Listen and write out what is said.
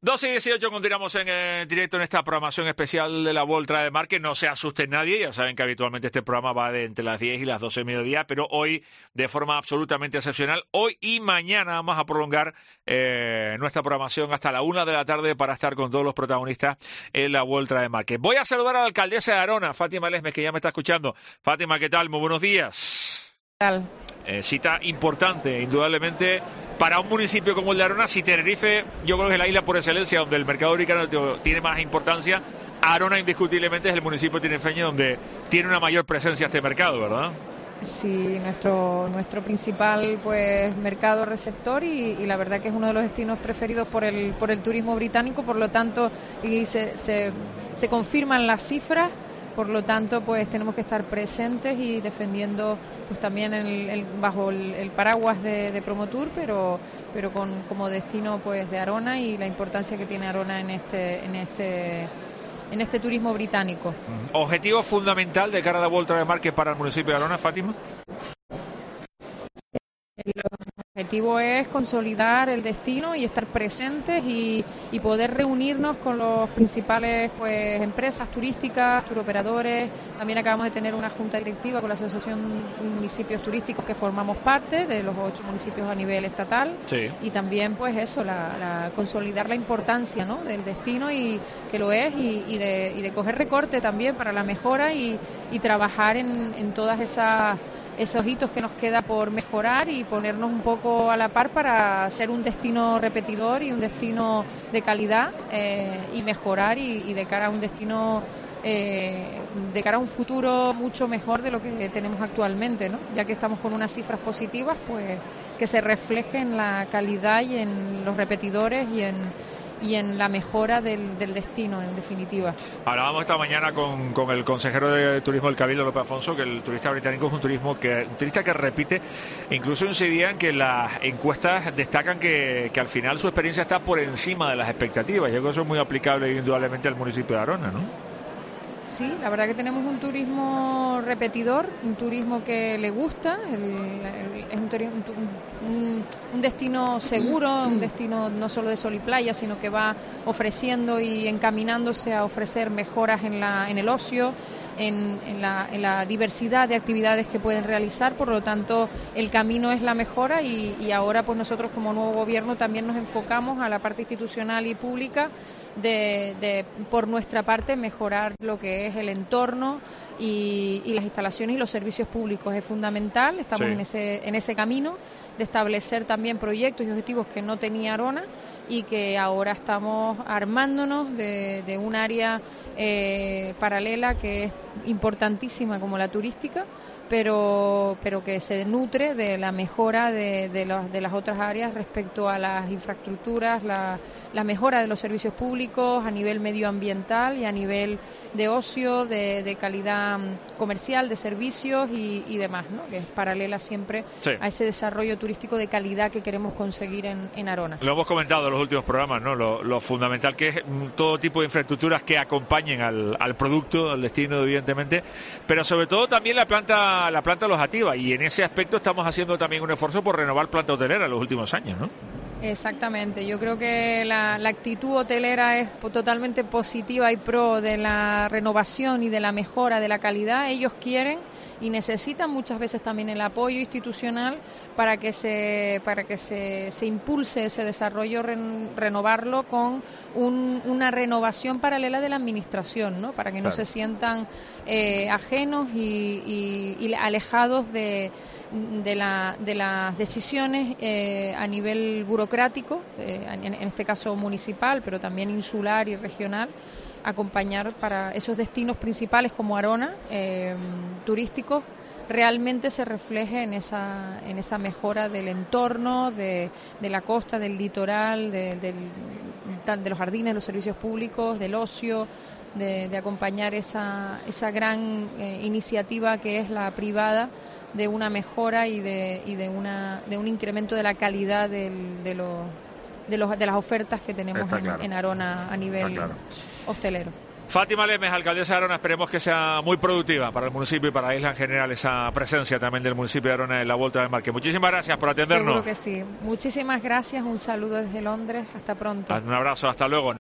12:18 continuamos en directo en esta programación especial de la Volta de Mar, que no se asuste nadie, ya saben que habitualmente este programa va de entre las 10 y las 12 de mediodía, pero hoy de forma absolutamente excepcional, hoy y mañana vamos a prolongar nuestra programación hasta la 1 de la tarde para estar con todos los protagonistas en la Volta de Mar. Voy a saludar a la alcaldesa de Arona, Fátima Lesmes, que ya me está escuchando. Fátima, ¿qué tal? Muy buenos días. ¿Qué tal? Cita importante, indudablemente, para un municipio como el de Arona. Si Tenerife, yo creo que es la isla por excelencia donde el mercado americano tiene más importancia, Arona indiscutiblemente es el municipio tinerfeño donde tiene una mayor presencia este mercado, ¿verdad? Sí, nuestro principal mercado receptor y la verdad que es uno de los destinos preferidos por el turismo británico, por lo tanto, y se confirman las cifras. Por lo tanto, tenemos que estar presentes y defendiendo también bajo el paraguas de Promotour, pero como destino de Arona y la importancia que tiene Arona en este turismo británico. ¿Objetivo fundamental de cara a la Volta de Mar que para el municipio de Arona, Fátima? El objetivo es consolidar el destino y estar presentes y poder reunirnos con los principales empresas turísticas, turoperadores. También acabamos de tener una junta directiva con la Asociación de Municipios Turísticos que formamos parte de los 8 municipios a nivel estatal. Sí. Y también consolidar la importancia, ¿no?, del destino y que lo es y de coger recorte también para la mejora y trabajar en todas esos hitos que nos queda por mejorar y ponernos un poco a la par para ser un destino repetidor y un destino de calidad y mejorar y de cara a un destino de cara a un futuro mucho mejor de lo que tenemos actualmente, ¿no? Ya que estamos con unas cifras positivas, que se refleje en la calidad y en los repetidores y en la mejora del destino, en definitiva. Hablábamos esta mañana con el consejero de turismo del Cabildo, López Afonso, que el turista británico es un turista que repite. Incluso incidían que las encuestas destacan que al final su experiencia está por encima de las expectativas. Yo creo que eso es muy aplicable indudablemente al municipio de Arona, ¿no? Sí, la verdad que tenemos un turismo repetidor, un turismo que le gusta, es un destino seguro, un destino no solo de sol y playa, sino que va ofreciendo y encaminándose a ofrecer mejoras en el ocio, en la diversidad de actividades que pueden realizar. Por lo tanto, el camino es la mejora y ahora nosotros como nuevo gobierno también nos enfocamos a la parte institucional y pública de por nuestra parte mejorar lo que es el entorno y las instalaciones y los servicios públicos. Es fundamental, estamos en ese camino de establecer también proyectos y objetivos que no tenía Arona y que ahora estamos armándonos de un área paralela que es importantísima como la turística, pero que se nutre de la mejora de las otras áreas respecto a las infraestructuras, la mejora de los servicios públicos a nivel medioambiental y a nivel de ocio, de calidad comercial, de servicios y demás, ¿no?, que es paralela siempre a ese desarrollo turístico de calidad que queremos conseguir en Arona. Lo hemos comentado en los últimos programas, ¿no? Lo fundamental que es todo tipo de infraestructuras que acompañen al producto, al destino, evidentemente, pero sobre todo también la planta alojativa, y en ese aspecto estamos haciendo también un esfuerzo por renovar planta hotelera en los últimos años, ¿no? Exactamente, yo creo que la actitud hotelera es totalmente positiva y pro de la renovación y de la mejora de la calidad. Ellos quieren y necesitan muchas veces también el apoyo institucional para que se impulse ese desarrollo, renovarlo con una renovación paralela de la administración, ¿no?, para que no se sientan ajenos y alejados de las decisiones a nivel burocrático, en este caso municipal, pero también insular y regional, acompañar para esos destinos principales como Arona, turísticos, realmente se refleje en esa mejora del entorno, de la costa, del litoral, de los jardines, los servicios públicos, del ocio, de acompañar esa gran iniciativa que es la privada, de una mejora y de un incremento de la calidad de las ofertas que tenemos en Arona a nivel hostelero. Fátima Lemes, alcaldesa de Arona, esperemos que sea muy productiva para el municipio y para la isla en general, esa presencia también del municipio de Arona en la Volta del Marqués. Muchísimas gracias por atendernos. Seguro que sí. Muchísimas gracias, un saludo desde Londres, hasta pronto. Un abrazo, hasta luego.